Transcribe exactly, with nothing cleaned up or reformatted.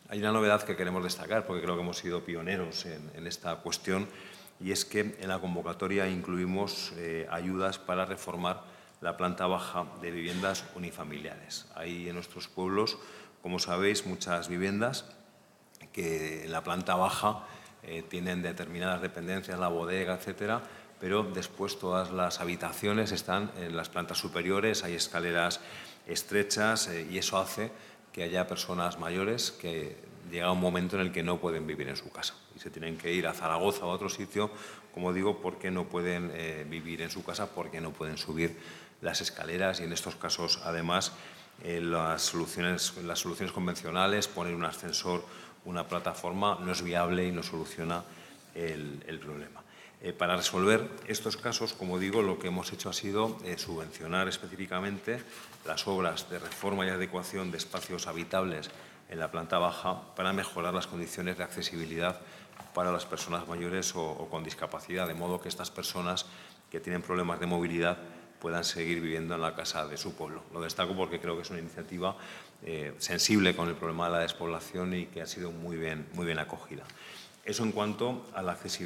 hay una novedad que queremos destacar, porque creo que hemos sido pioneros en, en esta cuestión, y es que en la convocatoria incluimos eh, ayudas para reformar la planta baja de viviendas unifamiliares. Hay en nuestros pueblos, como sabéis, muchas viviendas que en la planta baja eh, tienen determinadas dependencias, la bodega, etcétera, pero después todas las habitaciones están en las plantas superiores, hay escaleras estrechas eh, y eso hace que haya personas mayores que llega un momento en el que no pueden vivir en su casa y se tienen que ir a Zaragoza o a otro sitio, como digo, porque no pueden eh, vivir en su casa, porque no pueden subir las escaleras y en estos casos, además, eh, las, soluciones, las soluciones convencionales, poner un ascensor, una plataforma, no es viable y no soluciona el, el problema. Eh, para resolver estos casos, como digo, lo que hemos hecho ha sido eh, subvencionar específicamente las obras de reforma y adecuación de espacios habitables en la planta baja para mejorar las condiciones de accesibilidad para las personas mayores o, o con discapacidad, de modo que estas personas que tienen problemas de movilidad puedan seguir viviendo en la casa de su pueblo. Lo destaco porque creo que es una iniciativa eh, sensible con el problema de la despoblación y que ha sido muy bien, muy bien acogida. Eso en cuanto a la accesibilidad.